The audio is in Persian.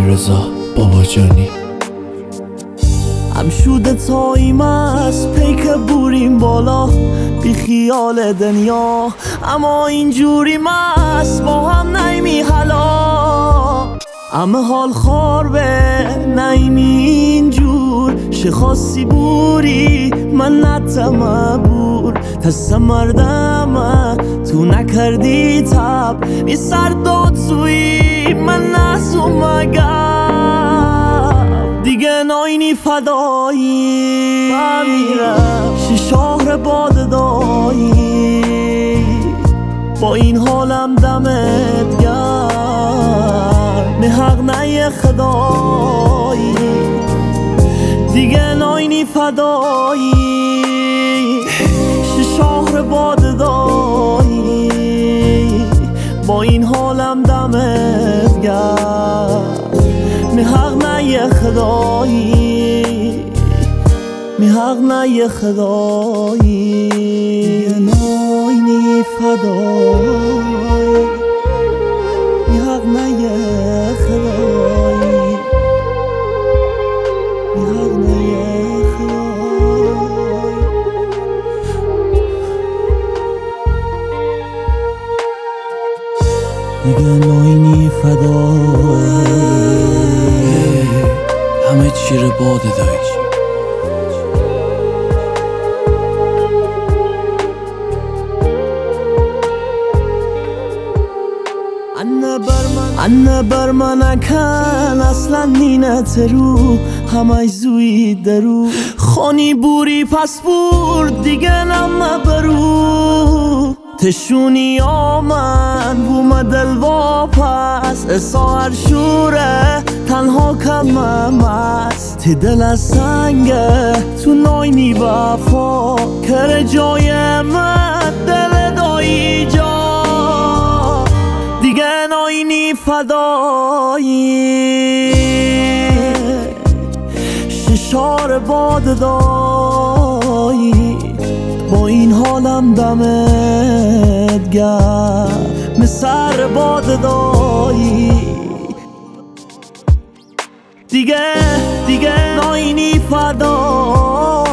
رضا باباجانی هم شده تاییم است پیک بوریم بالا بی خیال دنیا، اما اینجوری مست با هم نیمی حالا. همه حال خار به نیمی اینجور شخاصی بوری من نتمه بور تسته مردمه تو نکردی تب می سر داد سوی من نسوم مگم دیگه ناینی فدایی بمیرم شهر باد دایی با این حالم دمت گرم نه حق نه خدایی دیگه ناینی فدایی شهر باد دایی با این حالم دمت گرم نه حق نه خدایی می حق نه خدایی ناینی فدایی می حق نه خدایی می حق نه خدایی دیگه ناینی فدایی همه چی رو باده دایش انه بر من اکن اصلا نینت رو همه زوی درو خانی بوری پس بور دیگه نمه برو تشونی آمن بوم دل واپس اسا هر شوره تنها کمم است تی دل از سنگه تو ناینی وفا کر جای من دل دایی جا دیگه ناینی فدایی ششار باد دایی با این حالم دمت گرم مسر باد دایی دیگه ناینی فدایی